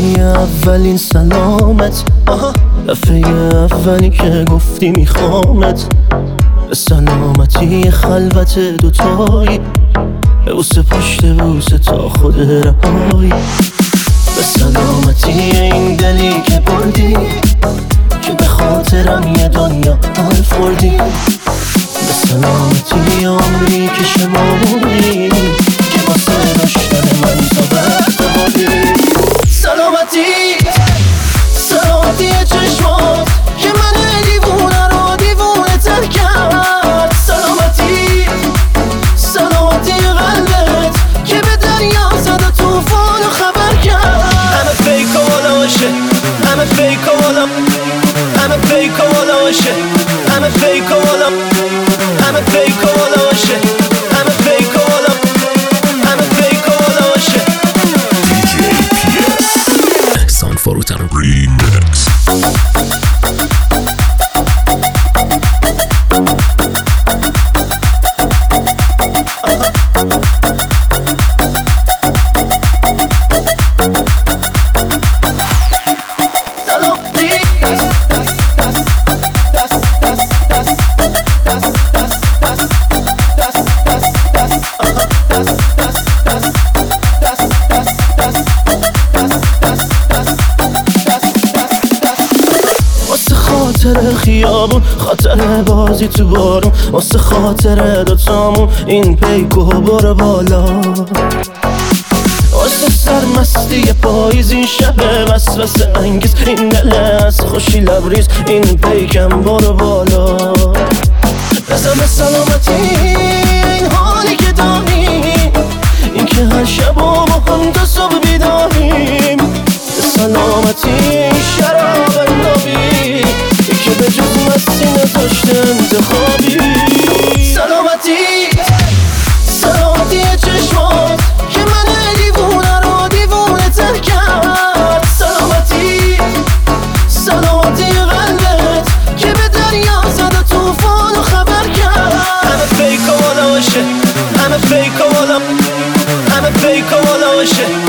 اولین سلامت، دفعه اولی که گفتی میخوامت، به سلامتی خلوت دوتایی، به بوسه پشت بوسه تا خود رهایی، به سلامتی این دلی که بردی، که به خاطرم یه دنیا حال خوردی، به سلامتی عمری که شمردی، که واسه داشتن من تا وقت بردی. سلامتی چشمات که من دیوونه رو دیوونه تر کرد، سلامتی قلبت که به دریا زد و توفان و خبر کرد. همه فیک و والاشه، همه فیک و والا، همه فیک و والاشه، همه فیک و والا، همه فیک و والاشه، همه فیک و والا، همه فیک و والاشه. DJ PS احسان فروتن ریمیکس. خاطر خیابون، خاطر بازی تو بارون، واسه خاطر دوتامون این پیکو برو بالا، واسه سرمستی پاییز این شب وسوسه انگیز، این دل از خوشی لبریز این پیکم برو بالا. بزن به سلامتی این حالی که داریم، این که هر شب و با هم تا صبح بیداریم، به سلامتی این شراب اندابی که به جز مستی نداشته انتخابی. سلامتی چشمات که من دیوونه رو دیوونه تر کرد، سلامتی قلبت که به دریا زد و توفان و خبر کرد. همه فیک و والاشه، همه فیک و والا، همه فیک و والاشه،